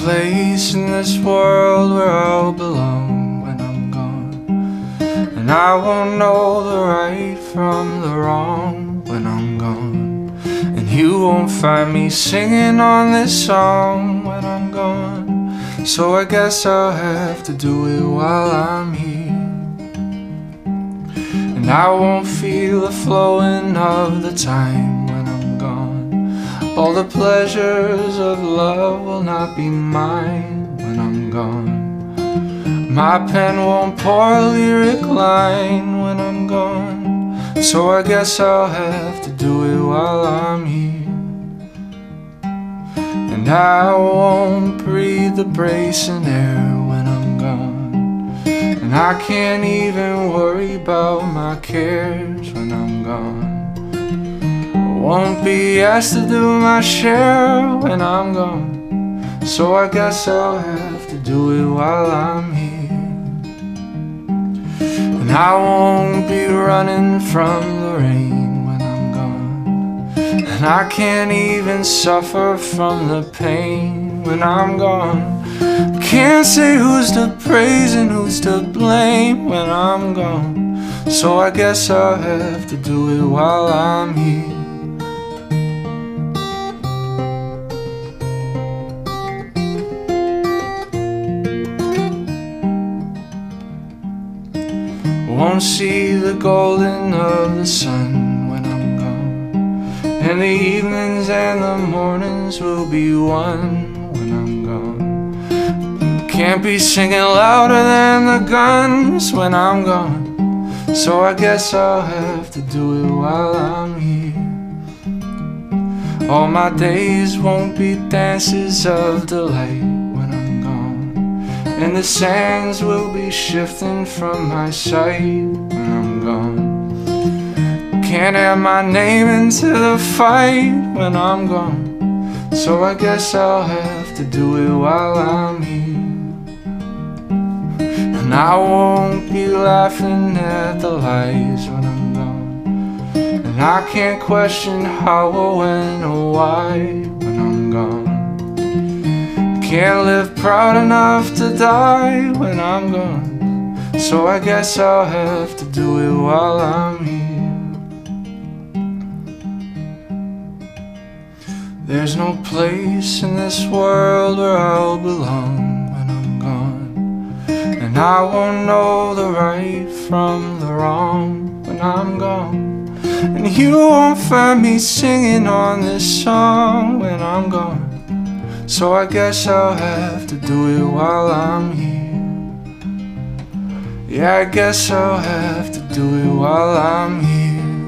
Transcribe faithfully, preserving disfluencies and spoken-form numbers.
place in this world where I'll belong when I'm gone, and I won't know the right from the wrong when I'm gone, and you won't find me singing on this song when I'm gone. So I guess I'll have to do it while I'm here, and I won't feel the flowing of the time when I'm gone. All the pleasures of love will not be mine when I'm gone. My pen won't pour a lyric line when I'm gone. So I guess I'll have to do it while I'm here, and I won't breathe the bracing air when I'm gone, and I can't even worry about my cares when I'm gone. Won't be asked to do my share when I'm gone. So I guess I'll have to do it while I'm here, and I won't be running from the rain when I'm gone, and I can't even suffer from the pain when I'm gone. Can't say who's to praise and who's to blame when I'm gone. So I guess I'll have to do it while I'm here. Won't see the golden of the sun when I'm gone, and the evenings and the mornings will be one when I'm gone. Can't be singing louder than the guns when I'm gone. So I guess I'll have to do it while I'm here. All my days won't be dances of delight when I'm gone, and the sands will be shifting from my sight when I'm gone. Can't add my name into the fight when I'm gone. So I guess I'll have to do it while I'm here, and I won't be laughing at the lies when I'm gone, and I can't question how or when or why when I'm gone. Can't live proud enough to die when I'm gone. So I guess I'll have to do it while I'm here. There's no place in this world where I'll belong when I'm gone, and I won't know the right from the wrong when I'm gone, and you won't find me singing on this song when I'm gone. So I guess I'll have to do it while I'm here. Yeah, I guess I'll have to do it while I'm here.